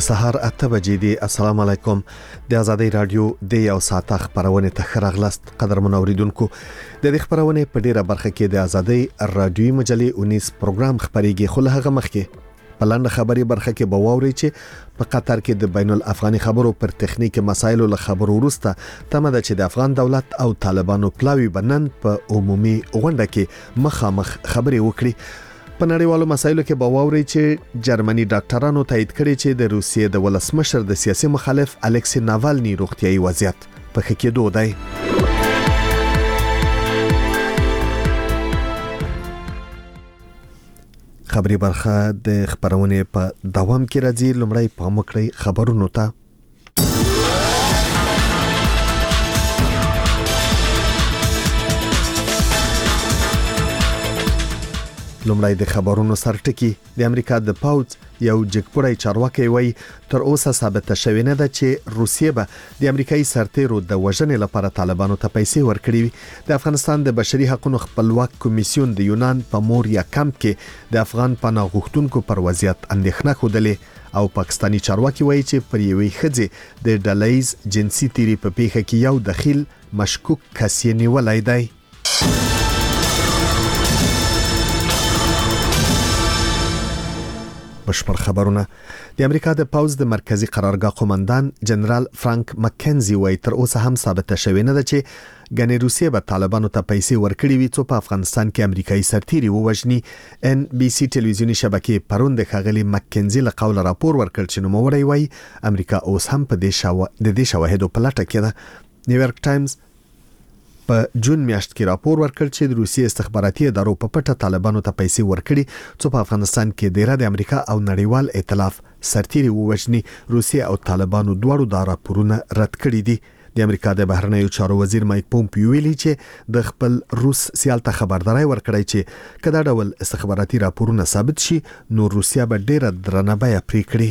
د سهار 8 بجې دی. السلام علیکم. د ازادي رادیو د یو ساعت خبرونه ته راغلاست. قدرمن اوریدونکو، د دې خبرونه په ډیره برخه کې د ازادي رادیو مجلې 19 پروګرام خبريږي، خو له هغه مخکې په لاندې خبري برخه کې به واوري چې په قطر کې د بین الافغاني خبرو پر تخنیکی مسایلو له خبرو وروسته تمه ده چې د افغان دولت او طالبانو پلاوی بنن په عمومي غونډه کې مخامخ خبري وکړي. په نړیوالو مسایلو کې به واوري چې جرمني ډاکټرانو تایید کړي چې د روسیې د ولسمشر د سیاسي مخالف الکسی ناوالني روغتيایي وضعیت په ښه کېدو دی. خبري برخه د خبرونه په دوام کې راځي. لومړی پام وکړئ خبرونو ته. لومړی د خبرونو سرټکی. د امریکا د پاوز یو جګپړی چارواکي وایي تر اوسه ثابته شوې نه ده چې روسیه به د امریکایي سرتیرو د وژنې لپاره طالبانو ته پیسې ورکړي. د افغانستان د بشري حقوقو خپلواک کمیسیون د یونان په موریا کمپ کې د افغان پناه غوښتونکو پر وضعیت اندېښنه خوده او پاکستانی چارواکي وایي چې پر یوې ښځې د ډلهیز جنسي تیری په پیښه کې یو دخیل مشکوک کس یې نیولای دی. بشپړ خبرونه. د امریکا د پاوز د مرکزی قرارګاه قومندان جنرال فرانک مکنزي وایي تر اوسه هم ثابته شوې نه ده چې ګنې روسیه به طالبانو ته پیسې ورکړي وي څو په افغانستان کې امریکایي سرتیري ووژني. ان بي سي ټلویزیونی شبکې پرون د ښاغلي مکنزي له قوله راپور ورکړ چې نوموړی وایي امریکا اوس هم په دې شواهدو په لټه کې ده. نیویارک ټایمز په جون میاشت کې راپور ورکړ چې د روسیې استخباراتي ادارو په پټه طالبانو ته پیسې ورکړي څو په افغانستان کې ډیره د امریکا او نړیوال ائتلاف سرتیري ووژني. روسیې او طالبانو دواړو دا راپورونه رد کړي دي. د امریکا د بهرنیو چارو وزیر مایک پومپیو ویلي چې د خپل روس سیال ته خبرداري ورکړی چې کله ډول استخباراتي راپورونه ثابت شي نو روسیه به ډیره درنه بیه پرې کړي.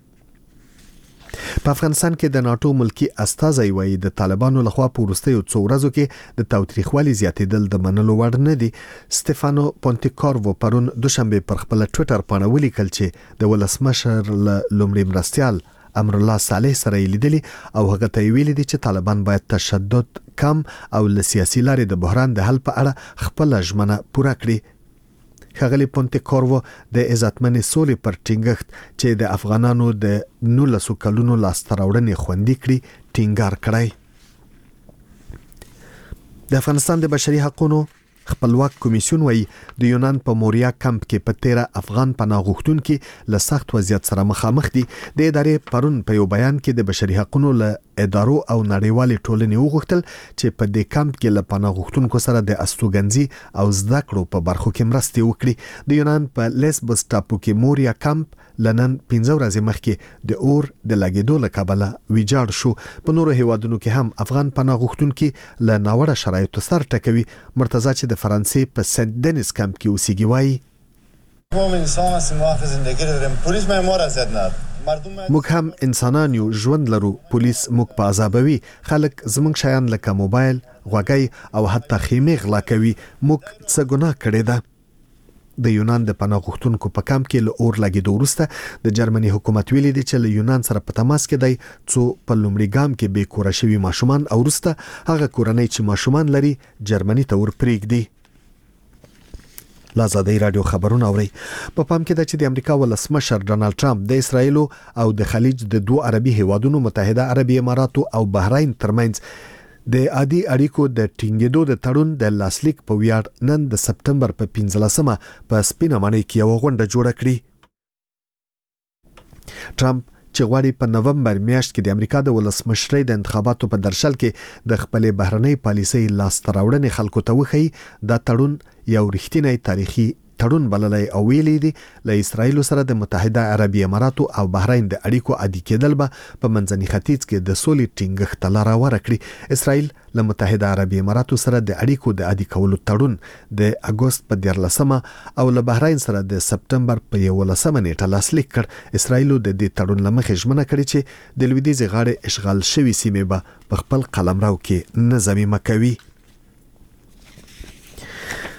په افغانستان کې د ناتو ملکی استازي وایي د طالبانو لخوا په وروستیو څو ورځو کې د تاوتریخوالي زیاتېدل د منلو وړ نه دي. سټيفانو پونتیکاروو پرون دوشنبه پر خپل ټوئیټر باندې ولیکل چې د ولسمشر لومړي مرستيال امر الله صالح سره لیدلی او هغه ته ویلي دي چې طالبان باید تشدد کم او له سیاسي لارې د بحران د حل په اړه خپل ژمنه پوره کړي. ښاغلي پونتیکاروو د عزتمنې سولې پر ټینګښت چې د افغانانو د 19 کلونو لاسته راوړنې خوندي کړي ټینګار کړی. د افغانستان د بشري حقوقو خپلواک کمیسیون وایي د یونان په موریا کمپ کې په 13 افغان پناه غوښتونکو له سخت وضعیت سره مخامخ دي. د ادارې پرون په یو بیان کې د بشري حقوقو له ادارو او نړیوالې ټولنې وغوښتل چې په دې کمپ کې له پناه غوښتونکو سره د استوګنځي او زده کړو په برخو کې مرستې وکړي. د یونان په لیسبوس ټاپو کې موریا کمپ لنن 15 ورځې مخکې د اور د لګیدو له کبله ویجاړ شو. په نورو هیوادونو کې هم افغان پناه غوښتونکو له ناوړه شرایطو سر ټکوي. مرتضی چې د فرانسې په سنت دنیس کمپ کې اوسېږي وایي موږ هم انسانان یو، ژوند لرو، پولیس موږ په عذابوي، خلک زموږ شیان لکه موبایل، غوږی او حتی خیمې غلا کوي. موږ څه ګناه کړی ده؟ د یونان د پناه غوښتونکو په کمپ کې له اور لګیدو وروسته د جرمني حکومت ویلي دی چې له یونان سره په تماس کې دی څو په لومړي ګام کې بې کوره شوي ماشومان او وروسته هغه کورنۍ چې ماشومان لري جرمني ته ورپرېږدي. لازادي رادیو خبرونه اوري. په پام کې ده چې د امریکا ولسمشر ډونالد ټرمپ د اسرایل او د خلیج د دوه عربي هیوادونو متحده عربي اماراتو او بحرین ترمنځ د عادي اړیکو د ټینګېدو د تړون د لاسلیک په ویاړ نن د سپتمبر په 15مه په سپینه ماڼۍ کې یو غونډه جوړه کړې. ټرمپ چې غواړي په نومبر میاشت کې د امریکا د ولسمشرۍ د انتخاباتو په درشل کې د خپلې بهرنۍ پالیسۍ لاسته راوړنې خلکو ته وښيي، دا تړون یو رښتینی تاریخي تړون بللی او ویلي دي له اسرایل سره د متحده عربي اماراتو او بحرین د اړیکو عادي کېدل به په منځني ختیځ کې د سولې ټینګښت ته لاره ورکړي. اسرایل له متحده عربي اماراتو سره د اړیکو د عادي کولو تړون د اگست په 14مه او له بحرین سره د سپتمبر په 11مه نیټه لاسلیک کړ. اسرایل د دې تړون لمخې ژمنه کړې چې د لویدیځ غاړې اشغال شوي سیمې به په خپل قلمرو کې نه ضمیمه کوي.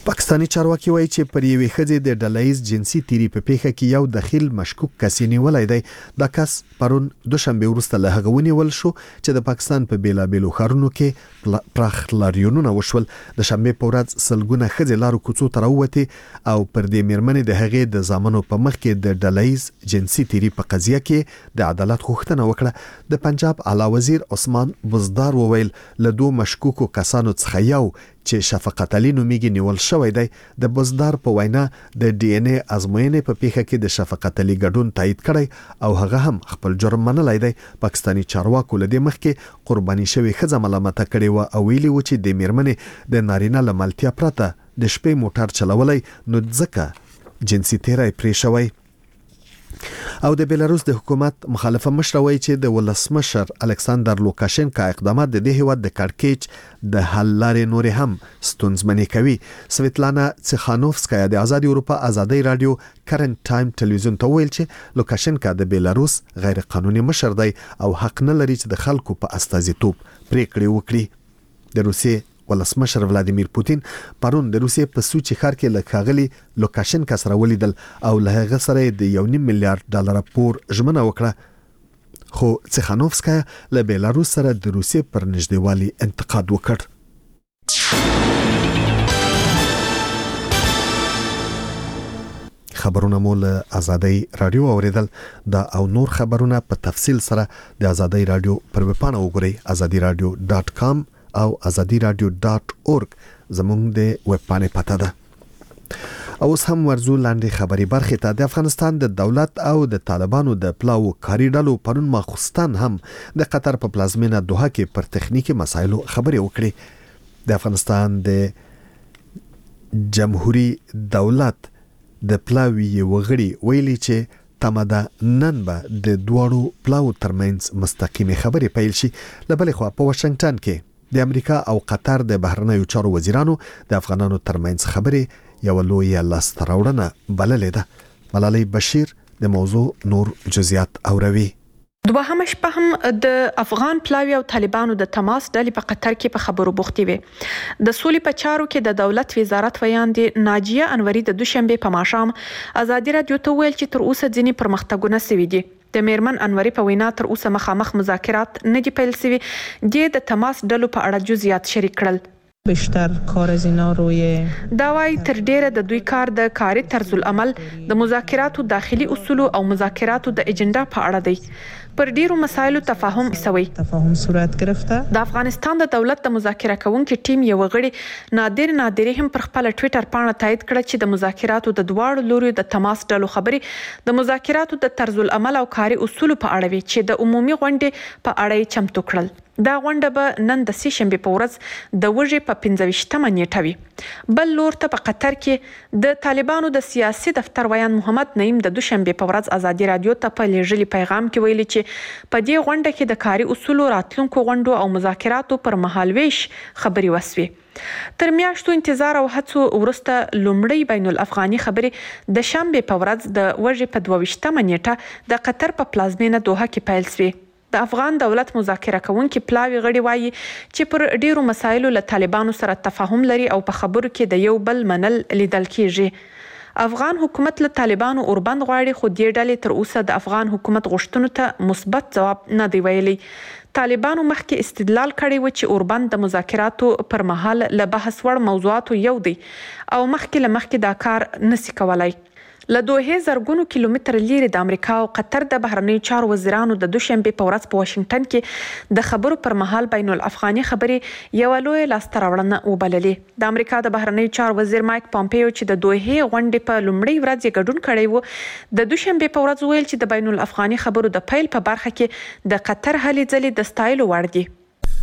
پاکستانی چارواکي وایي چې پر یوې ښځې د ډلهییز جنسي تیری په پیښه کې یو دخیل مشکوک کس نیولای دی. دا کس پرون دوشنبه وروسته له هغه ونیول شو چې د پاکستان په بیلابیلو ښارونو کې پراخ لاریونونه وشول. د شنبه په ورځ سلګونه ښځې لارو کوڅو ته راووتې او پر دې میرمنې د هغې د زامنو په مخ کې د ډلهییز جنسي تیری په قضیه کې د عدالت غوښتنه وکړه. د پنجاب اعلی وزیر عثمان بزدار وویل له دوه مشکوکو کسانو څخه یو چې شفقت علي نومیږي نیول شوی دی. د بزدار په وینا د ډي ان اے ازموینې په پیښه کې د شفقت علي ګډون تایید کړی او هغه هم خپل جرم منلی دی. پاکستانی چارواکو له دې مخکې قرباني شوی ښځه ملامته کړې و او ویلي و چې د میرمنې د نارینه له ملتیا پرته د شپې موټر چلولی نو ځکه جنسي تیری پرې شوی. او د بیلاروس د حکومت مخالفه مشر وایي چې د ولسمشر الکساندر لوکاشنکا اقدامات د دې هیواد د کړکېچ د حل لارې نورې هم ستونزمنې کوي. سویتلانا تسخانوفسکایا د آزادي اروپا آزادي رادیو کرنٹ ټایم ټلویزیون ته ویل چې لوکاشنکا د بیلاروس غیر قانوني مشر دی او حق نه لري چې د خلکو په استازیتوب پریکړې وکړي. د روسیې ولسمشر ولادیمیر پوتین پرون د روسیې په سوچي ښار کې له ښاغلي لوکاشنکا سره ولیدل او له هغه سره د $1.5 میلیارډ پور ژمنه وکړه. خو تسخانوفسکایا له بیلاروس سره د روسیې پر نږدېوالي انتقاد وکړ. خبرونه مو له آزادي رادیو اوریدل. دا او نور خبرونه په تفصیل سره د آزادي رادیو پر ویب پاڼه وګورئ azadiradio.com او azadiradio.org زموږ د ویب پاڼې پته ده. اوس هم ورزو لاندې خبري برخې ته. د افغانستان د دولت او د طالبانو د پلاو کاری ډلو پرون ماخوستان هم د قطر په پلازمینه دوحه کې پر تخنیکی مسایلو خبرې وکړي. د افغانستان د جمهوریت دولت د پلاوی وغړي ویلي چې تمدا نن به د دوړو پلاو ترمنځ مستقیمه خبرې پیل شي. لبلې خو په واشنگټن کې د امریکا او قطر د بهرنیو چارو وزیرانو د افغانانو ترمنځ خبرې یو لوی لاسته راوړنه بللې ده. ملالۍ بشیر د موضوع نور جزئیات اوروي. دوهمه شپه هم د افغان پلاوی او طالبانو د تماس ډلې په قطر کې په خبرو بوختي وي. د سولې په چارو کې د دولت وزارت ویاندې ناجیه انوري د دوشنبه په ماښام آزادي رادیو ته ویل چې تر اوسه ځینې پرمختګونه شوي دي. د میرمن انوري په وینا تر اوسه مخامخ مذاکرات نه دي پیل شوي. د تماس ډلو په اړه جزئیات شریک کړل. بیشتر کار از اینا روی دا وايي تر ډیره د دوی کار د کاري طرز العمل د مذاکراتو داخلي اصول او مذاکراتو د اجنډا په اړه دی. پر ډیرو مسایلو تفاهم صورت گرفته. د افغانستان د دولت د مذاکره کوونکو ټیم یو غړي نادر هم پر خپل ټوئیټر باندې تایید کړ چې د مذاکراتو د دواړو لوري د تماس ډلو خبري د مذاکراتو د طرز العمل او کاري اصول په اړه وي چې د عمومي غونډې په اړه چمتو کړل. دا غونډه به نن د سې په ورځ د وژې په 15مه نیټه وي. بل لور ته په قطر کې د طالبانو د سیاسي دفتر ویان محمد نعیم د دوشنبه په ورځ آزادي رادیو ته په لیږلي پیغام کې ویلي چې په دې غونډه کې د کاري اصولو راتلونکو غونډو او مذاکراتو پر مهالويش خبري وسوي. تر میاشتو انتظار او هڅو وروسته لومړی بین الافغاني خبري د شنبه په ورځ د وژې په 22مه نیټه د قطر په پلازمینه دوحه کې پیل شوه. د افغان دولت مذاکره کوونکي پلاوی غړي وایي چې پر ډیرو مسایلو له طالبانو سره تفاهم لري او په خبرو کې د یو بل منل لیدل کیږي. افغان حکومت له طالبانو اوربند غواړي خو دې ډلې تر اوسه د افغان حکومت غوښتنو ته مثبت ځواب نه دی ویلي. طالبانو مخکې استدلال کړی و چې اوربند د مذاکراتو پر مهال له بحث وړ موضوعاتو یو دی او مخکې دا کار نسی کولای. له دوه زرګونو کیلومتر لري د امریکا او قطر د بهرنیو چارو وزیرانو د دوشنبه په ورځ په واشنگټن کې د خبرو پر مهال بین الافغاني خبرې یو لوی لاسته راوړنه وبللې. د امریکا د بهرنیو چارو وزیر مایک پامپیو چې د دوه غونډې په لومړۍ ورځ یې ګډون کړی و د دوشنبه په ورځ ویل چې د بین الافغاني خبرو د پیل په برخه کې د قطر هلې ځلې د ستایلو وړ دي.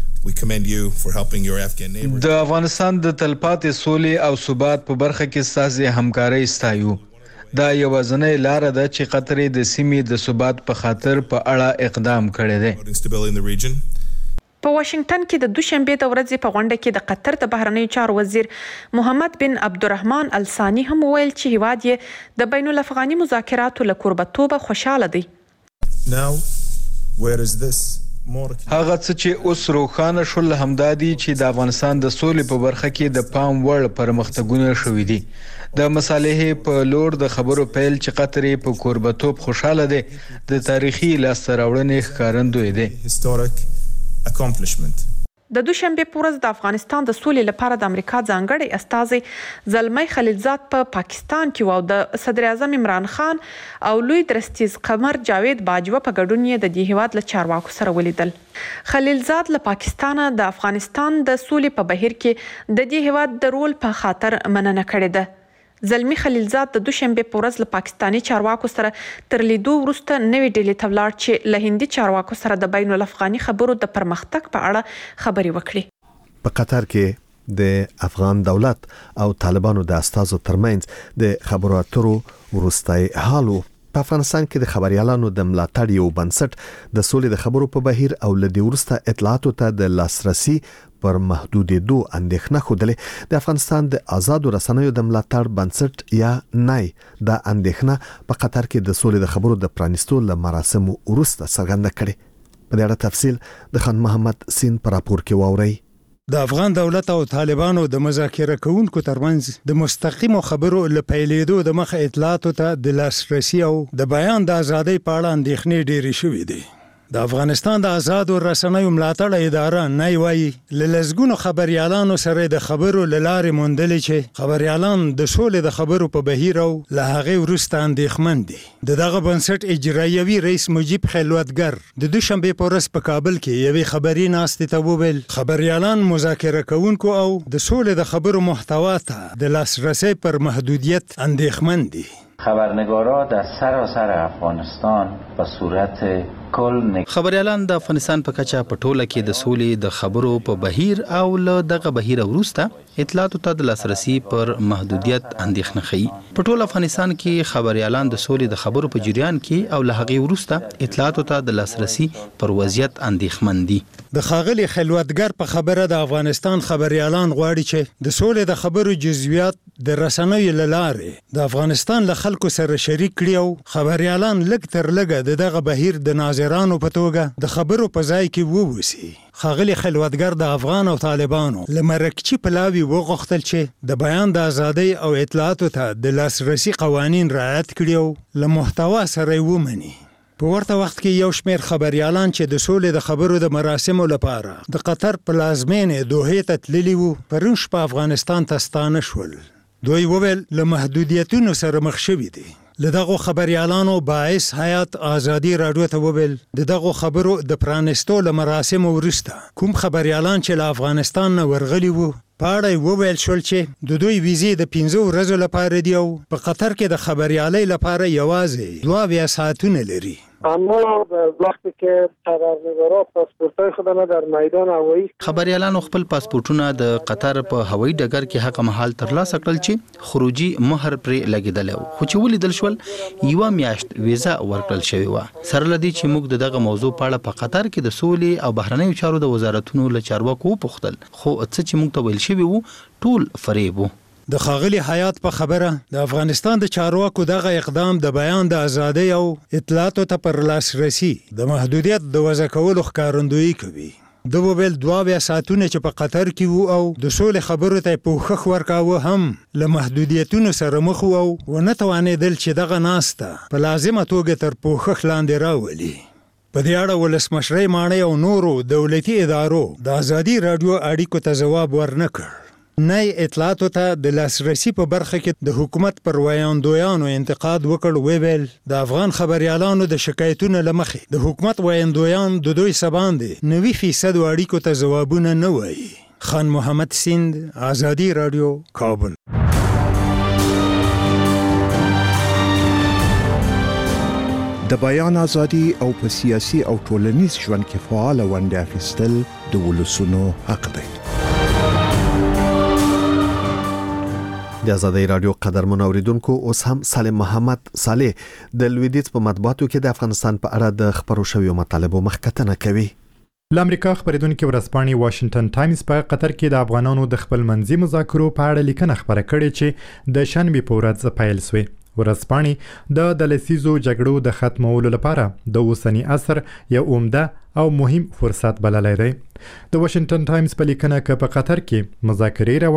د افغانستان د تلپاتې سولې او ثبات په برخه کې ستاسو همکاري ستایو. دا یوازنۍ لار ده چې قطر د سیمې د ثبات په خاطر په اړه اقدام کړی دی. په واشنگټن کې د دوشنبه د ورځې په غونډه کې د قطر د بهرنیو چارو وزیر محمد بن عبدالرحمن الثاني هم ویل چې هیواد یې د بین الافغاني مذاکراتو له کوربتوبه خوشاله دی. هغه څه چې اوس روښانه شول همدادي چې د افغانستان د سولې په برخه کې د پام وړ پرمختګونه شوي دي. د مصالحې په لور د خبرو پیل چې قطر په کوربتوب خوشاله دی د تاریخي لاسته راوړنې ښکارندوی دی. د دوشنبه په ورځ د افغانستان د سولې لپاره د امریکا ځانګړي استازي زلمی خلیلزاد په پاکستان کې او د صدر اعظم عمران خان او لوی درستیز قمر جاوید باجوه په ګډون یې د دې هیواد له چارواکو سره ولیدل. خلیلزاد له پاکستان د افغانستان د سولې په بهیر کې د دې هیواد د رول په خاطر مننه کړې ده. زلمی خلیلزاد د دوشنبه په ورځ له پاکستانی چارواکو سره تر لیدو وروسته نوې ډیلي ته ولاړ چې له هندي چارواکو سره د بین الافغاني خبرو د پرمختګ په اړه خبرې وکړي. په قطر کې د افغان دولت او طالبانو د استازو ترمنځ د خبرو اترو وروستي حالو په افغانستان کې د خبريالانو د ملاتړ یو بنسټ د سولې د خبرو په بهیر او لدی ورسته اطلاعاتو ته د لاسرسي پر محدودېدو اندېښنه خوده. د افغانستان د آزادو رسنیو د ملاتړ بنسټ یا نای د اندېښنه په قطر کې د سولې د خبرو د پرانیستو له مراسمو وروسته څرګنده کړې. په دې اړه تفصیل د خان محمد سین پر راپور کې واورئ. د افغان دولت او طالبانو د مذاکره کوونکو ترمنځ د مستقیمو خبرو لپیلېدو د مخ اطلاعاتو ته د لاسرسي او د بیان د ازادۍ په اړه اندېښنې ډېرې شوې دي. د افغانستان د آزادو رسنیو ملاتړ اداره نه وایي لزګونو خبريالانو سره د خبرو لارې موندلې چې خبريالان د سولې د خبرو په بهیر او له هغه وروسته اندېښمن دي. دغه بنسټ اجرایوي رئیس مجیب خلوتګر د دوشنبه په ورځ په کابل کې یوې خبري ناستې ته وویل خبريالان مذاکره کوونکو او د سولې د خبرو محتوا ته د لاسرسي پر محدودیت اندېښمن دي. خبرنگارا در سراسر افغانستان به صورت خبريالان د افغانستان په کچه په ټوله کې د سولې د خبرو په بهیر او له دغه بهیر وروسته اطلاعاتو ته د لاسرسي پر محدودیت اندېښنه ښيي. په ټول افغانستان کې خبريالان د سولې د خبرو په جریان کې او له هغې وروسته اطلاعاتو ته د لاسرسي پر وضعیت اندېښمن دي. د ښاغلي خلوتګر په خبره د افغانستان خبريالان غواړي چې د سولې د خبرو جزئیات د رسنیو له لارې د افغانستان له خلکو سره شریک کړي او خبريالان لږ تر لږه دغه بهیر د ناظرانو په توګه د خبرو په ځای کې ووسی. ښاغلي خلوتګر د افغان او طالبانو له مرکچي پلاوي وغوښتل چې د بیان د ازادۍ او اطلاعاتو ته د لاسرسي قوانین رعایت کړي او له محتوا سره ومني. په ورته وخت کې یو شمېر خبريالان چې د سولې د خبرو د مراسمو لپاره د قطر پلازمینې دوحې ته تللي وو پرون شپه افغانستان ته ستانه شول. دوی وویل له محدودیتونو سره مخ شوي دي. له دغو خبريالانو باعث حیات آزادي رادیو ته وویل د دغو خبرو د پرانستو له مراسمو وروسته کوم خبريالان چې له افغانستان نه ورغلي وو په اړه وویل شول چې د دوی ویزې د 15 ورځو لپاره دی او په قطر کې د خبريالۍ لپاره یوازې 22 ساعتونه لري. اما وقتی که خبرنگارا پاسپورتای خودمو در میدان هوایی خبريالانو خپل پاسپورتونه د قطر په هوایي ډګر کې هغه مهال ترلاسه کړل چې خروجي مهر پرې لګیدل خو چې ولیدل شول یو میاشت ویزا ورکړل شوی و. سره لدی چې موږ دغه موضوع په اړه په قطر کې د سولې او بهرنیو چارو د وزارتونو له چارواکو وپوښتل خو څه چې موږ ته ویل شوی وو ټول فریب وو. د ښاغلي حیات په خبره د افغانستان د چارواکو دغه اقدام د بیان د ازادۍ او اطلاعاتو ته پر لاسرسي د محدودیت د وضع کولو ښکارندویي کوي. د وویل 22 ساعتونه چې په قطر کې وو او د سولې خبرو ته پوښښ ورکاوه هم له محدودیتونو سره مخ وو او ونه توانېدل چې دغه ناسته په لازمه توګه تر پوښښ لاندې راولي. په دې اړه ولسمشرۍ ماڼۍ او نورو دولتي ادارو د ازادي رادیو اړیکو ته ځواب ورنکړ. نه اطلاعاتو ته د لاسرسي په برخه کې د حکومت پر ویاندویانو انتقاد وکړ. ویل د افغان خبريالانو د شکایتونو لمخې د حکومت ویاندویان د دوی سباندې 90% اړیکو ته ځوابونه نه وایي. خان محمد سیند، ازادي رادیو، کابل. د بیان ازادي او په سیاسي او ټولنیز ژوند کې فعال ونډه اخیستل د ولسونو حق دی. د ازادۍ رادیو قدرمن اوریدونکو اوس هم سالم محمد صالح د لویدیځ په مطبوعاتو کې د افغانستان په اړه د خبرو شویو مطالبو مخکتنه کوي. لامریکا خبرېدونکو ورځپاڼې واشنگټن ټایمز په قطر کې د افغانانو د خپل منځي مذاکرو په اړه لیکنه خبره کړې چې د شنبې په ورځ پیل شوې. ورځپاڼې د لسیزو جګړو د ختمولو لپاره د اوسنی عصر یو عمده او مهم فرصت بللی دی. د واشنگټن ټایمز په لیکنه کې په قطر کې مذاکرې